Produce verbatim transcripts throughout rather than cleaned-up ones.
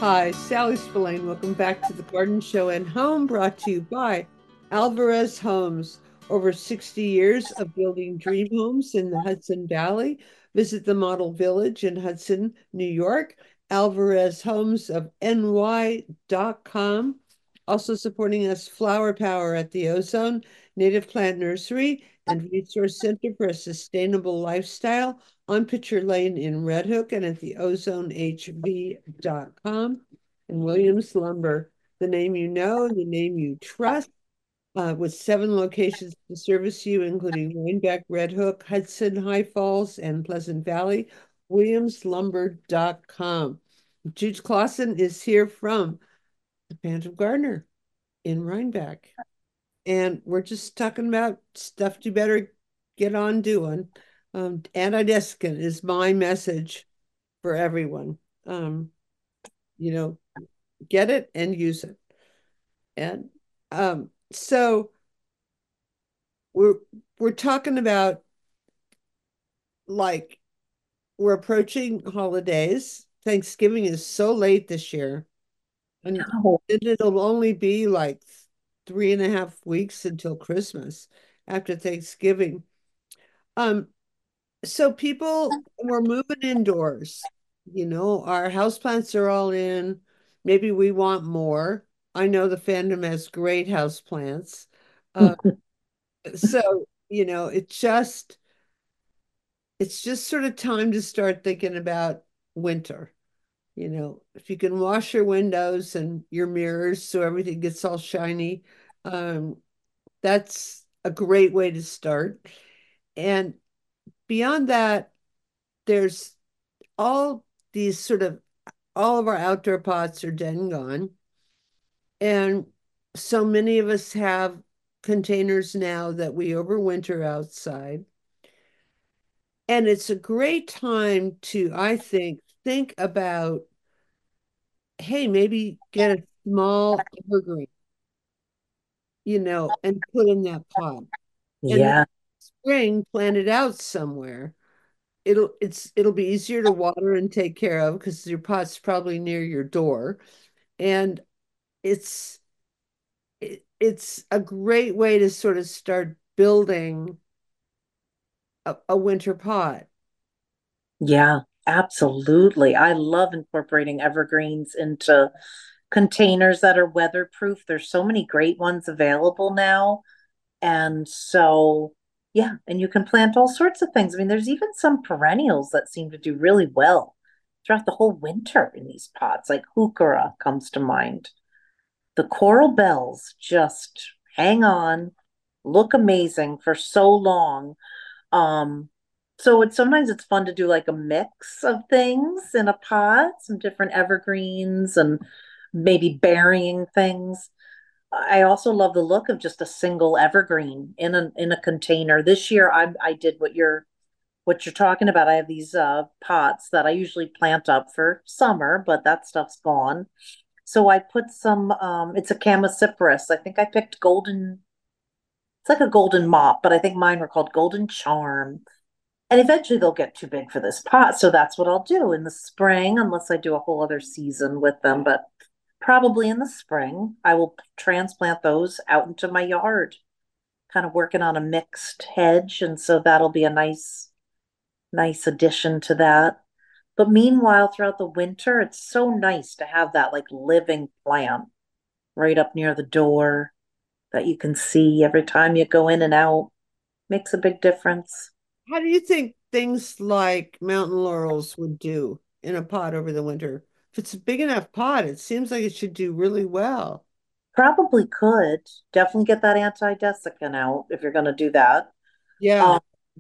Hi, Sally Spillane. Welcome back to the Garden Show and Home, brought to you by Alvarez Homes. Over sixty years of building dream homes in the Hudson Valley. Visit the Model Village in Hudson, New York, alvarez homes of n y dot com. Also supporting us, Flower Power at the Ozone, Native Plant Nursery, and Resource Center for a Sustainable Lifestyle on Pitcher Lane in Red Hook and at the ozone h v dot com. And Williams Lumber, the name you know, the name you trust, uh, with seven locations to service you, including Rhinebeck, Red Hook, Hudson, High Falls, and Pleasant Valley. williams lumber dot com. Jude Clausen is here from the Phantom Gardener in Rhinebeck. And we're just talking about stuff you better get on doing. Um, antidesicant is my message for everyone. Um, you know, get it and use it. And um, so we're we're talking about, like, we're approaching holidays. Thanksgiving is so late this year, and Oh, it'll only be like three and a half weeks until Christmas after Thanksgiving. Um, so people were moving indoors. You know, our houseplants are all in. Maybe we want more. I know the fandom has great houseplants. Uh, so, you know, it just it's just sort of time to start thinking about winter. You know, if you can wash your windows and your mirrors so everything gets all shiny, um, that's a great way to start. And beyond that, there's all these sort of all of our outdoor pots are dead and gone. And so many of us have containers now that we overwinter outside. And it's a great time to, I think, think about, hey, maybe get a small evergreen, you know, and put in that pot. And then yeah, spring, plant it out somewhere. It'll it's it'll be easier to water and take care of because your pot's probably near your door. And it's it, it's a great way to sort of start building a, a winter pot. yeah, absolutely. I love incorporating evergreens into containers that are weatherproof. There's so many great ones available now. And so, yeah, and you can plant all sorts of things. I mean, there's even some perennials that seem to do really well throughout the whole winter in these pots, like heuchera comes to mind. The coral bells just hang on, look amazing for so long. Um, so it's sometimes it's fun to do like a mix of things in a pot, some different evergreens and maybe burying things. I also love the look of just a single evergreen in a in a container. This year I I did what you're what you're talking about. I have these uh pots that I usually plant up for summer, but that stuff's gone. So I put some um it's a Chamaecyparis. I think I picked golden, it's like a golden mop, but I think mine were called golden charm. And eventually they'll get too big for this pot. So that's what I'll do in the spring, unless I do a whole other season with them. But probably in the spring, I will transplant those out into my yard, kind of working on a mixed hedge. And so that'll be a nice, nice addition to that. But meanwhile, throughout the winter, it's so nice to have that like living plant right up near the door that you can see every time you go in and out. Makes a big difference. How do you think things like mountain laurels would do in a pot over the winter? If it's a big enough pot, it seems like it should do really well. Probably could. Definitely get that anti-desiccant out if you're going to do that. Yeah. Um,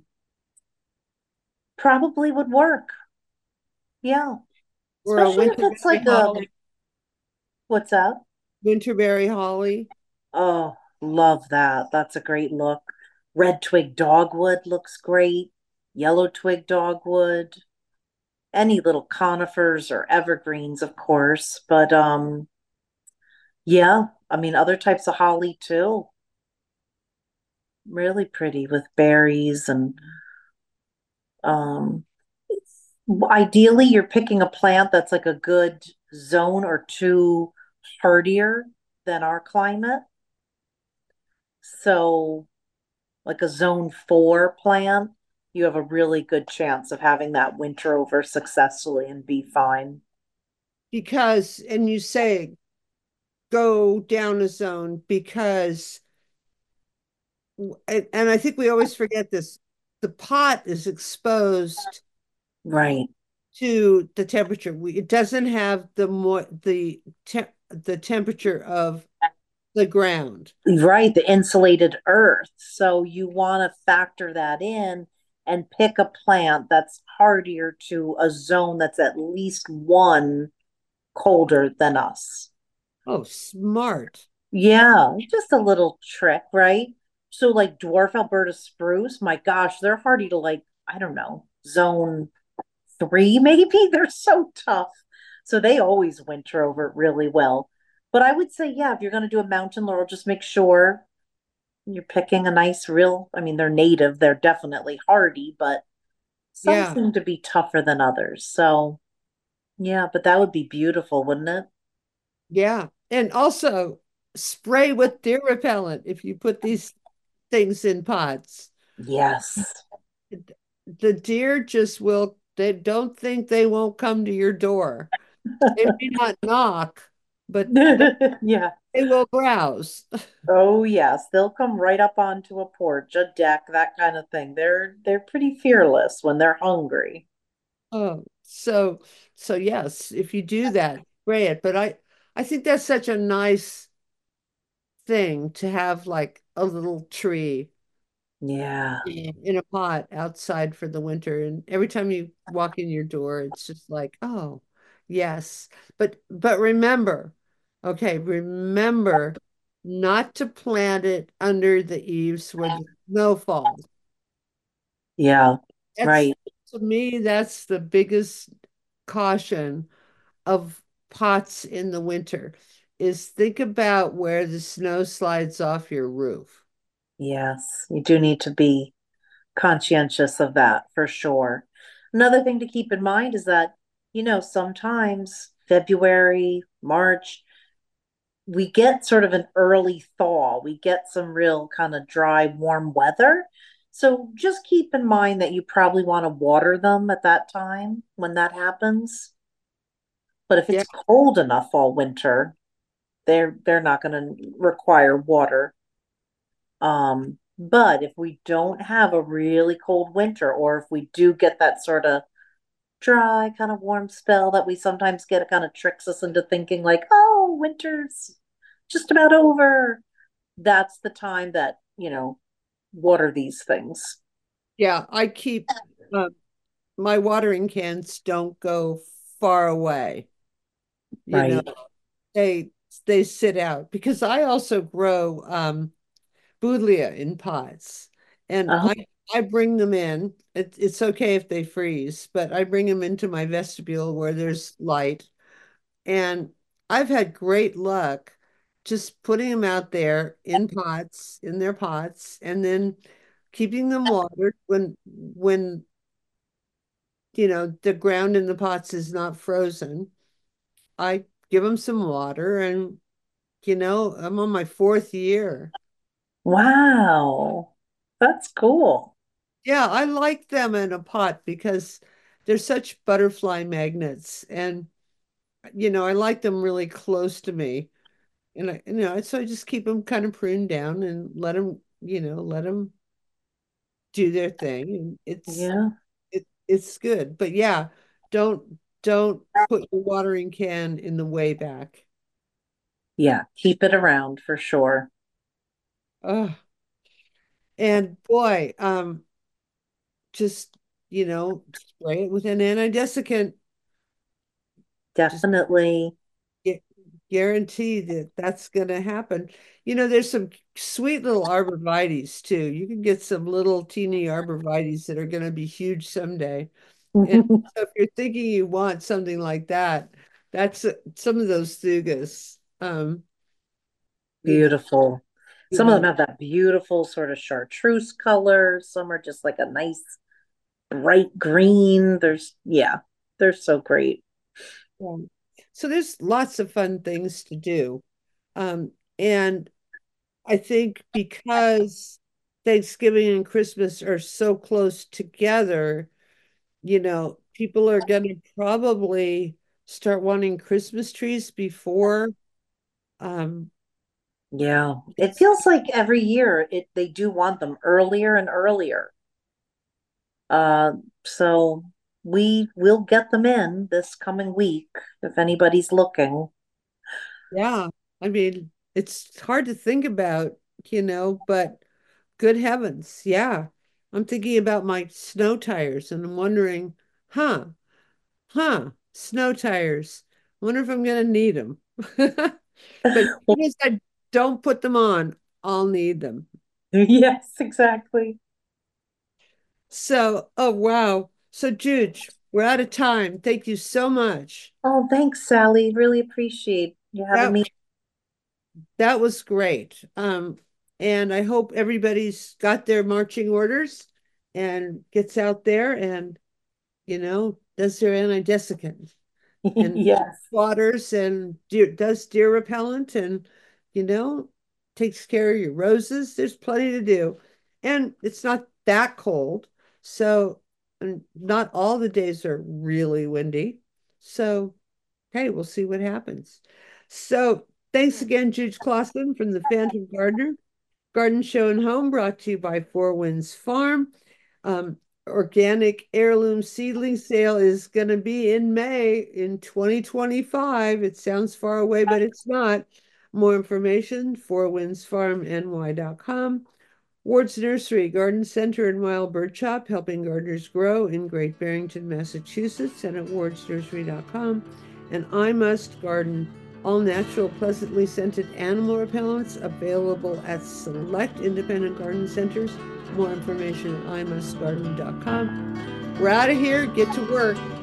probably would work. Yeah. Or a Especially if it's winterberry like a, holly. what's that? Winterberry holly. Oh, love that. That's a great look. Red twig dogwood looks great. Yellow twig dogwood. Any little conifers or evergreens, of course. But um, yeah, I mean, other types of holly too. Really pretty with berries and um, ideally, you're picking a plant that's like a good zone or two hardier than our climate. So, like a zone four plant, you have a really good chance of having that winter over successfully and be fine. Because, and you say go down a zone because, and, and I think we always forget this, the pot is exposed Right. to the temperature. We, it doesn't have the more the te the temperature of the ground. Right, the insulated earth. So you want to factor that in and pick a plant that's hardier to a zone that's at least one colder than us. Oh, smart. Yeah, just a little trick, right? So like dwarf Alberta spruce, my gosh, they're hardy to like, I don't know, zone three maybe. They're so tough. So they always winter over really well. But I would say, yeah, if you're going to do a mountain laurel, just make sure you're picking a nice real, I mean, they're native, they're definitely hardy, but some Yeah, seem to be tougher than others. So, yeah, but that would be beautiful, wouldn't it? yeah. And also spray with deer repellent if you put these things in pots. Yes. The deer just will, they don't think they won't come to your door. They may not knock, but Yeah. they will browse. Oh, yes. They'll come right up onto a porch, a deck, that kind of thing. They're they're pretty fearless when they're hungry. Oh, so so yes, if you do that, spray it. But I I think that's such a nice thing to have like a little tree Yeah. in a pot outside for the winter. And every time you walk in your door, it's just like, oh, yes. But but remember, okay, remember not to plant it under the eaves where the snow falls. Yeah. That's Right. to me, that's the biggest caution of pots in the winter is think about where the snow slides off your roof. Yes. You do need to be conscientious of that for sure. Another thing to keep in mind is that, you know, sometimes February, March, we get sort of an early thaw. We get some real kind of dry, warm weather. So just keep in mind that you probably want to water them at that time when that happens. But if Yeah, it's cold enough all winter, they're they're not going to require water. Um, but if we don't have a really cold winter, or if we do get that sort of dry, kind of warm spell that we sometimes get, it kind of tricks us into thinking like, oh, winter's just about over. That's the time that, you know, water these things. yeah. I keep uh, my watering cans don't go far away. You know, Right. they they sit out because I also grow um Buddleia in pots, and Oh, I I bring them in. It, it's okay if they freeze, but I bring them into my vestibule where there's light. And I've had great luck just putting them out there in pots, in their pots, and then keeping them watered when when you know the ground in the pots is not frozen. I give them some water, and you know I'm on my fourth year. wow. That's cool. Yeah, I like them in a pot because they're such butterfly magnets, and you know I like them really close to me. And I, you know, so I just keep them kind of pruned down and let them, you know, let them do their thing. And it's Yeah. it it's good. But yeah, don't don't put your watering can in the way back. Yeah. Keep it around for sure. Oh, and boy, um, just you know, spray it with an antidesiccant. Just Definitely. gu- guarantee that that's going to happen. You know, there's some sweet little arborvitaes too. You can get some little teeny arborvitaes that are going to be huge someday. And so if you're thinking you want something like that, that's uh, some of those thugas. Um, you know, Beautiful. you Some of them want. have that beautiful sort of chartreuse color. Some are just like a nice bright green. There's, yeah, they're so great. Yeah. So there's lots of fun things to do. Um, and I think because Thanksgiving and Christmas are so close together, you know, people are going to probably start wanting Christmas trees before um Yeah. It feels like every year it they do want them earlier and earlier. Uh, so we will get them in this coming week if anybody's looking. yeah, I mean, it's hard to think about, you know, but good heavens, yeah. I'm thinking about my snow tires and I'm wondering, huh, huh, snow tires. Wonder if I'm gonna need them. But as Well, soon as I don't put them on, I'll need them. yes, exactly. So, oh wow. So Jude, we're out of time. Thank you so much. Oh, thanks, Sally. Really appreciate you having That me. that was great. Um, and I hope everybody's got their marching orders and gets out there and, you know, does their anti-desiccant and Yes. waters and deer, does deer repellent and, you know, takes care of your roses. There's plenty to do. And it's not that cold. So, and not all the days are really windy. So, hey, we'll see what happens. So, thanks again, Jude Clausen from the Phantom Gardener. Garden Show and Home brought to you by Four Winds Farm. Um, organic heirloom seedling sale is going to be in May in twenty twenty-five. It sounds far away, but it's not. More information, four winds farm N Y dot com. Ward's Nursery, Garden Center, and Wild Bird Shop, helping gardeners grow in Great Barrington, Massachusetts, and at wards nursery dot com. And I Must Garden, all natural, pleasantly scented animal repellents available at select independent garden centers. More information at i must garden dot com. We're out of here. Get to work.